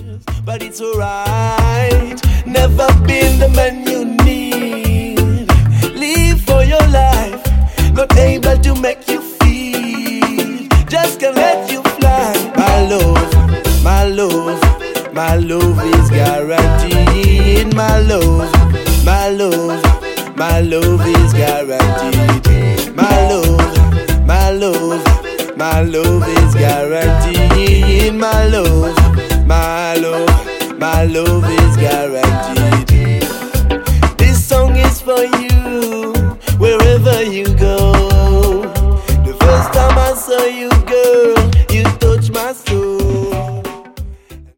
but it's alright. Never been the man you need. Live for your life, not able to make you feel. Just can't let you fly. My love, my love, my love is guaranteed. My love, my love, my love is guaranteed.